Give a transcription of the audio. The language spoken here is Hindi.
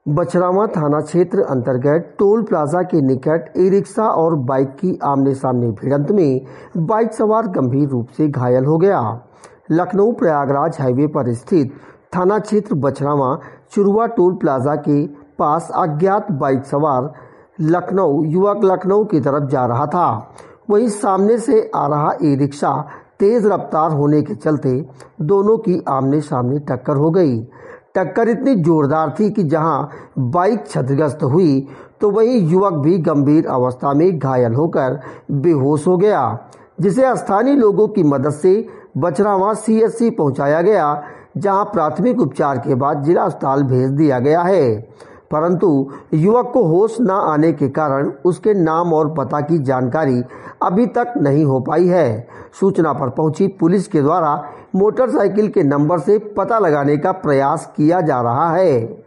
बछरावा थाना क्षेत्र अंतर्गत टोल प्लाजा के निकट ई रिक्शा और बाइक की आमने सामने भिड़ंत में बाइक सवार गंभीर रूप से घायल हो गया। लखनऊ प्रयागराज हाईवे पर स्थित थाना क्षेत्र बछरावा चुरुआ टोल प्लाजा के पास अज्ञात बाइक सवार युवक लखनऊ की तरफ जा रहा था। वहीं सामने से आ रहा ई रिक्शा तेज रफ्तार होने के चलते दोनों की आमने सामने टक्कर हो गई। टक्कर इतनी जोरदार थी कि जहां बाइक क्षतिग्रस्त हुई तो वहीं युवक भी गंभीर अवस्था में घायल होकर बेहोश हो गया, जिसे स्थानीय लोगों की मदद से बछरावा सीएचसी पहुंचाया गया, जहां प्राथमिक उपचार के बाद जिला अस्पताल भेज दिया गया है। परंतु युवक को होश न आने के कारण उसके नाम और पता की जानकारी अभी तक नहीं हो पाई है। सूचना पर पहुंची पुलिस के द्वारा मोटरसाइकिल के नंबर से पता लगाने का प्रयास किया जा रहा है।